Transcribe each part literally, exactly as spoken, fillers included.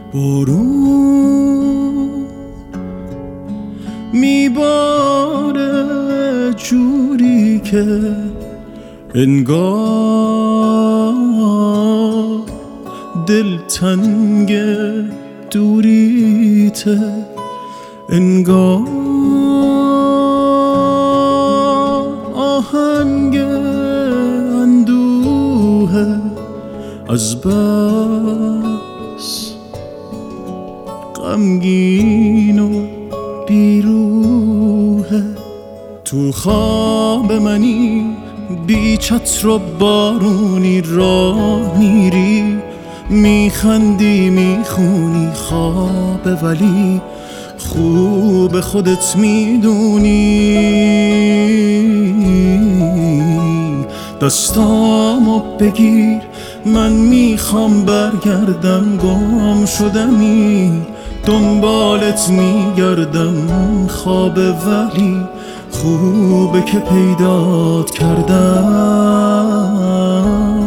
بارون میباره جوری که انگار دلتنگ دوریته، انگار آهنگ اندوه از بس غمگین و بیروحه. تو خواب منی بی چتر و بارونی راه میری، میخندی میخونی خوابه ولی خوب خودت میدونی. دستامو بگیر من میخوام برگردم، گم شدمی دنبالت میگردم. خوابه ولی خوبه که پیدات کردم.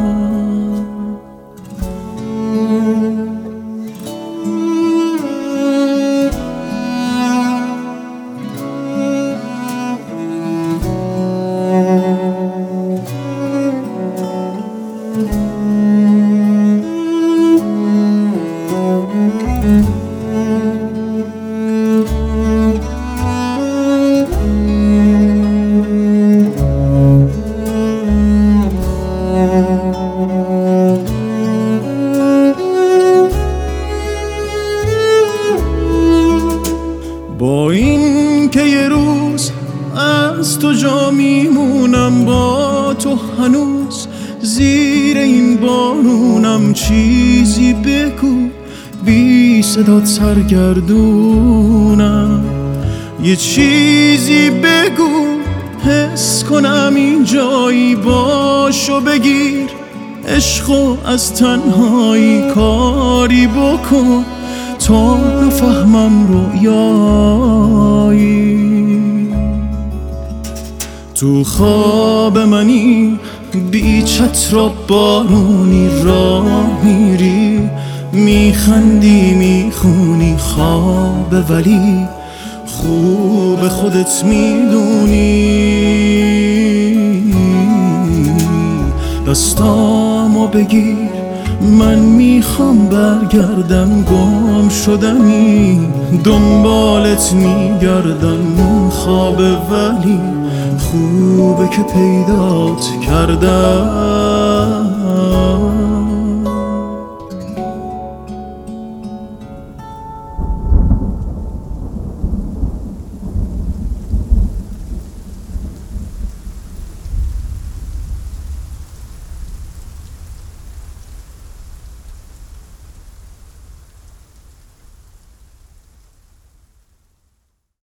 با این که یه روز از تو جا میمونم، با تو هنوز زیر این بارونم. چیزی بگو بی صدات سرگردونم، یه چیزی بگو حس کنم این جایی. باشو بگیر عشقو از تنهایی، کاری بکن تا نفهمم رویایی. تو خواب منی بی چتر و بارونی راه میری، میخندی میخونی خوابه ولی خوب خودت میدونی. دستامو بگیر من میخوام برگردم، گم شدمی دنبالت میگردم. خوابه ولی خوبه که پیدات کردم.